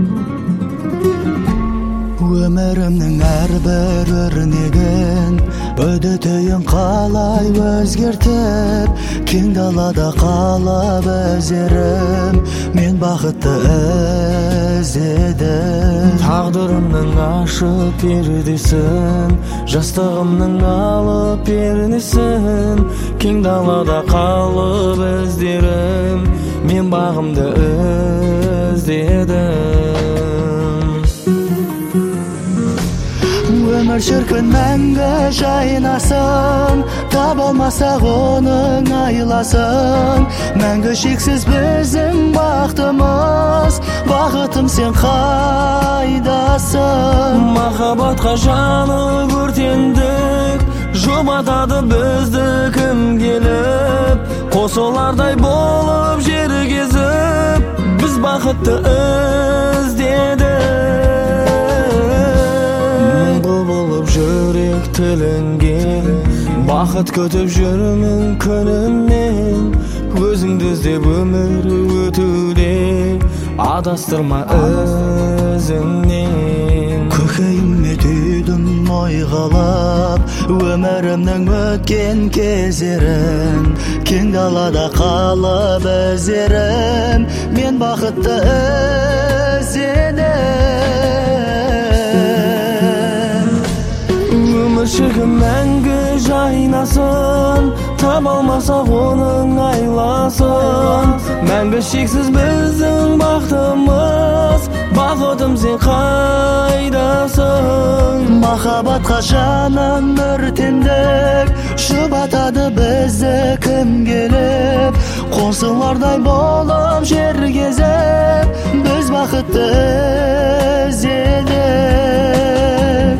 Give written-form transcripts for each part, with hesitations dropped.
Өмірімнің әрбір өрнегін өдетейін қалай өзгертіп, кең далада қалап өздерім, мен бақытты іздедім. Тағдырымның ашық пердесін, жастығымның алып пернесін, кең далада қалып өздерім, мен бағымды іздедім. Өмір шіркін мәңгі жайнасын, таба алмасақ оның айласын. Мәңгі шексіз біздің бақытымыз, бақытым сен қайдасың? Махаббатқа жаны өртендік, жұбатады бізді кім келіп, қосылардай болып жер кезіп, біз бақытты іздедік. Жүрек тілінген, бақыт күтіп жүрмін күнімнен, өзіңді іздеп өмір өтуде, адастырма өзіңнен. Көкейіме түйдім ойғалап, өмірімнің өткен кездерін, кең далада қалып өздерім, мен бақытты іздедім. Шіркін мәңгі жайнасын, таба алмасақ оның айласын. Мәңгі шексіз біздің бақытымыз, бақытым сен қайдасың? Махаббатқа жаным өртендік, жұбатады бізді кім келіп, қосылардай болып жер кезіп, біз бақытты іздедік.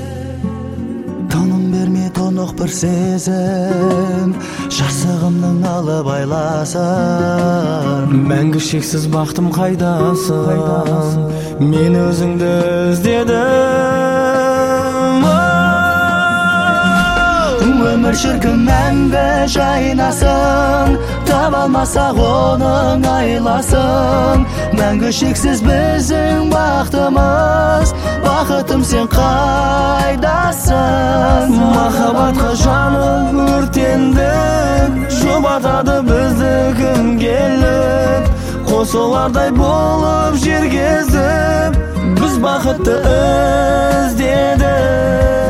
Тұнық бір сезім, жасығымның алып айласын. Мәңгі шексіз бақтым қайдасың? Мен өзіңді іздедім. Өмір шіркін мәңгі жайнасын, таба алмасақ оның айласын. Мәңгі шексіз біздің бақытымыз, бақытым сен қайдасың? Махаббатқа жаным өртендік, жұбатады бізді кім келіп, қосылардай болып жер кезіп, біз бақытты іздедік.